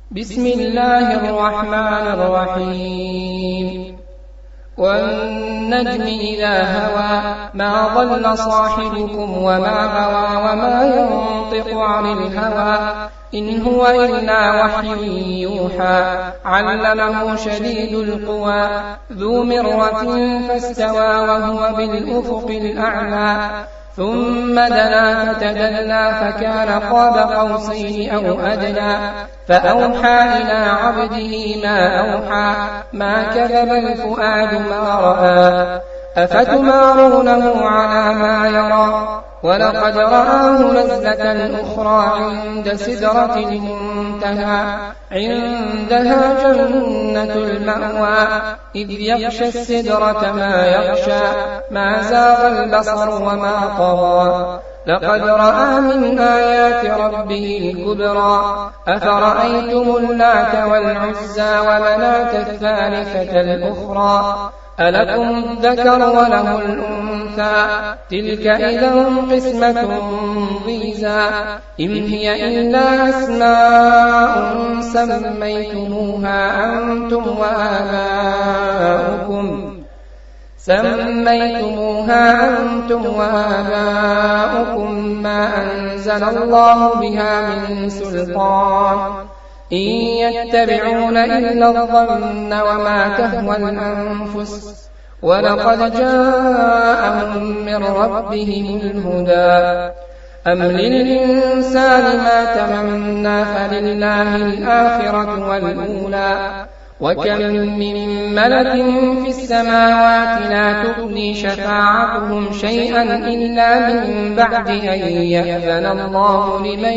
بسم الله الرحمن الرحيم والنجم إذا هوى ما ضل صاحبكم وما غوى وما ينطق عن الهوى إن هو إلا وحي يوحى علمه شديد القوى ذو مرة فاستوى وهو بالأفق الأعلى ثم دنا فتدلى فكان قاب قوسين أو أدنى فأوحى إلى عبده ما أوحى ما كذب الفؤاد ما رأى أفتمارونه على ما يرى ولقد رآه نزلة أخرى عند سدرة المنتهى عندها جنة المأوى إذ يغشى السدرة ما يغشى ما زاغ البصر وما طغى لقد رأى من آيات ربه الكبرى أفرأيتم اللات والعزى ومناة الثالثة الأخرى ألكم الذكر وله الأنثى تلك إذا قسمة ضيزى إن هي إلا أسماء سميتموها أنتم وآباؤكم ما أنزل الله بها من سلطان إن يتبعون إلا الظن وما تهوى الأنفس ولقد جاءهم من ربهم الهدى أم للإنسان ما تمنى فلله الآخرة والأولى وكم من ملك في السماوات لا تغني شفاعتهم شيئا إلا من بعد أن يأذن الله لمن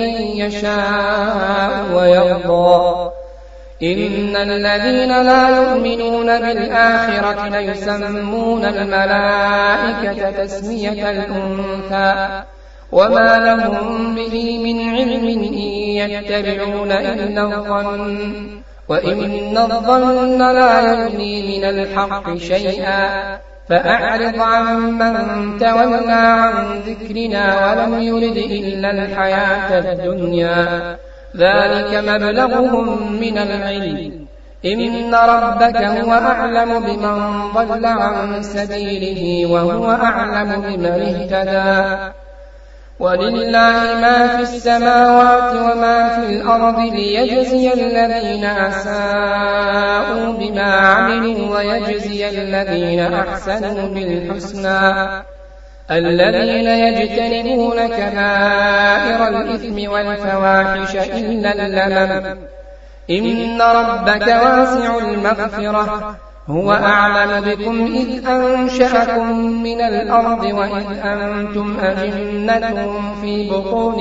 يشاء ويرضى إن الذين لا يؤمنون بالآخرة ليسمون الملائكة تسمية الأنثى وما لهم به من علم إن يتبعون إلا الظن وإن الظن لا يغني من الحق شيئا فأعرض عمن تولى عن ذكرنا ولم يرد إلا الحياة الدنيا ذلك مبلغهم من العلم إن ربك هو أعلم بمن ضل عن سبيله وهو أعلم بمن اهتدى ولله ما في السماوات وما في الأرض ليجزي الذين أساءوا بما عملوا ويجزي الذين أحسنوا بالحسنى الذين يجتنبون كبائر الإثم والفواحش إلا اللمم إن ربك واسع المغفرة هو أعلم بكم إذ أنشأكم من الأرض وإذ أنتم أجنة في بطون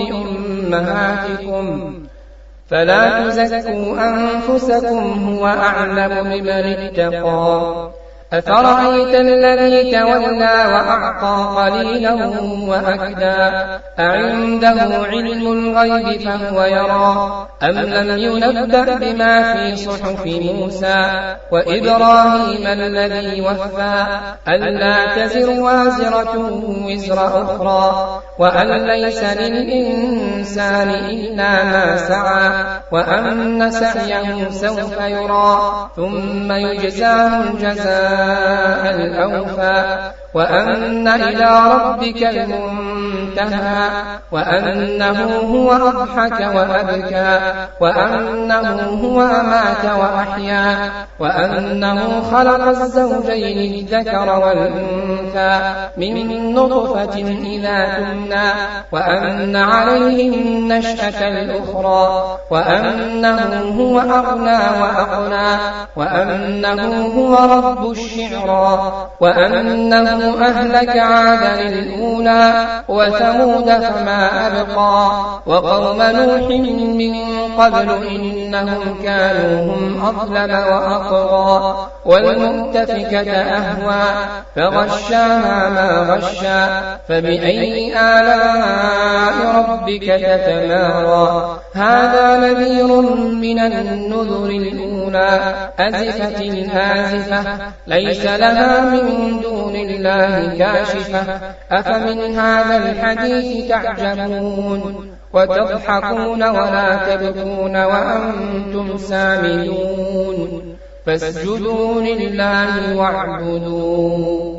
أمهاتكم فلا تزكوا أنفسكم هو أعلم بمن اتقى أفرأيت الذي تولى وأعطى قليلا وأكدى أعنده علم الغيب فهو يرى أم لم ينبأ بما في صحف موسى وإبراهيم الذي وفى ألا تزر وازرة وزر أخرى وأن ليس للإنسان إلا ما سعى وأن سعيه سوف يرى ثم يجزاه الجزاء الأوفى وأن إلى ربك المنتهى وأنه هو أضحك وأبكى وأنه هو أمات وأحيا وأنه خلق الزوجين الذكر والأنثى من نطفة إذا تمنى وأن عليه النشأة الأخرى وأنه هو أغنى وأقنى وأنه هو رب الشعرى وأنه أهلك عادا الأولى وثمود فما أبقى وقوم نوح من قبل إنهم كانوا هم أظلم وأطغى والمؤتفكة أهوى فغشاها ما غشى فبأي آلاء ربك تتمارى هذا نذير من النذر الأولى أزفت الآزفة ليس لها من دون الله كاشفة أفمن هذا الحديث تعجبون وتضحكون ولا تبكون وأنتم سامدون فاسجدوا لله واعبدوا